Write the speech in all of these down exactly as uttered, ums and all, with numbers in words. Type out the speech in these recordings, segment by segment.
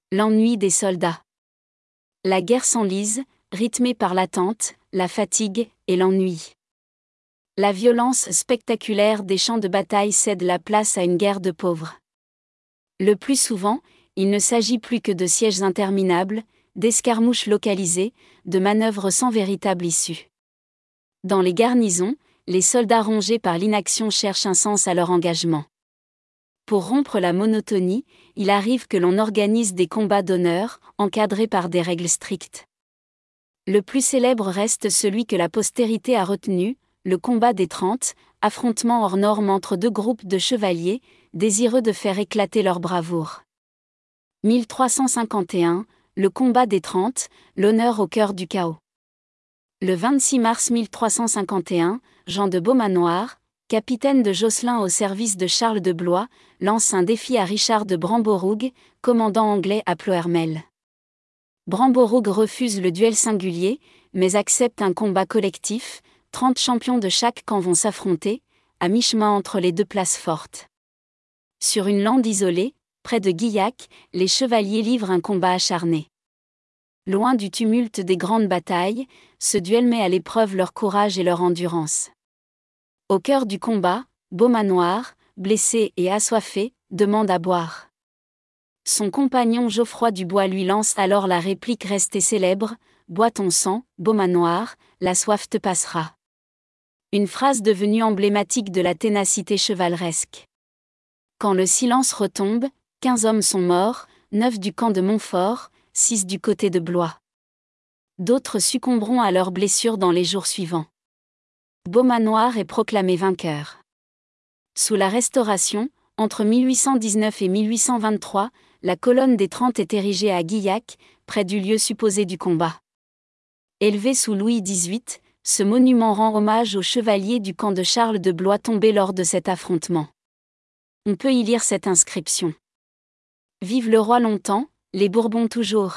L'ennui des soldats. La guerre s'enlise, rythmée par l'attente, la fatigue et l'ennui. La violence spectaculaire des champs de bataille cède la place à une guerre de pauvres. Le plus souvent, il ne s'agit plus que de sièges interminables, d'escarmouches localisées, de manœuvres sans véritable issue. Dans les garnisons, les soldats rongés par l'inaction cherchent un sens à leur engagement. Pour rompre la monotonie, il arrive que l'on organise des combats d'honneur, encadrés par des règles strictes. Le plus célèbre reste celui que la postérité a retenu, le combat des Trente, affrontement hors norme entre deux groupes de chevaliers, désireux de faire éclater leur bravoure. mille trois cent cinquante et un, le combat des Trente, l'honneur au cœur du chaos. Le vingt-six mars mille trois cent cinquante et un, Jean de Beaumanoir, capitaine de Josselin au service de Charles de Blois, lance un défi à Richard de Bramborough, commandant anglais à Ploërmel. Bramborough refuse le duel singulier, mais accepte un combat collectif. Trente champions de chaque camp vont s'affronter, à mi-chemin entre les deux places fortes. Sur une lande isolée, près de Guillac, les chevaliers livrent un combat acharné. Loin du tumulte des grandes batailles, ce duel met à l'épreuve leur courage et leur endurance. Au cœur du combat, Beaumanoir, blessé et assoiffé, demande à boire. Son compagnon Geoffroy Dubois lui lance alors la réplique restée célèbre: « Bois ton sang, Beaumanoir, la soif te passera ». Une phrase devenue emblématique de la ténacité chevaleresque. Quand le silence retombe, quinze hommes sont morts, neuf du camp de Montfort, six du côté de Blois. D'autres succomberont à leurs blessures dans les jours suivants. Beaumanoir est proclamé vainqueur. Sous la Restauration, entre mille huit cent dix-neuf et mille huit cent vingt-trois, la colonne des Trente est érigée à Guillac, près du lieu supposé du combat. Élevé sous Louis dix-huit, ce monument rend hommage aux chevaliers du camp de Charles de Blois tombés lors de cet affrontement. On peut y lire cette inscription. Vive le roi longtemps, les Bourbons toujours.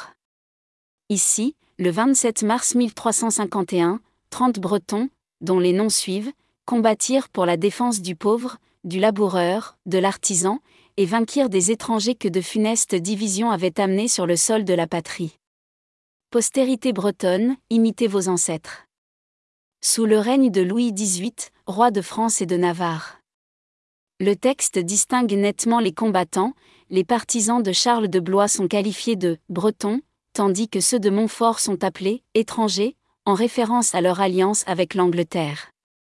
Ici, le vingt-sept mars mille trois cent cinquante et un, trente Bretons, dont les noms suivent, combattirent pour la défense du pauvre, du laboureur, de l'artisan, et vainquirent des étrangers que de funestes divisions avaient amenés sur le sol de la patrie. Postérité bretonne, imitez vos ancêtres. Sous le règne de Louis dix-huit, roi de France et de Navarre. Le texte distingue nettement les combattants, les partisans de Charles de Blois sont qualifiés de « bretons », tandis que ceux de Montfort sont appelés « étrangers », en référence à leur alliance avec l'Angleterre.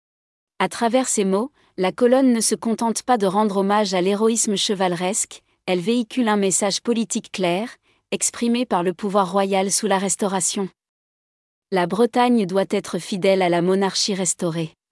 À travers ces mots, la colonne ne se contente pas de rendre hommage à l'héroïsme chevaleresque, elle véhicule un message politique clair, exprimé par le pouvoir royal sous la Restauration. La Bretagne doit être fidèle à la monarchie restaurée.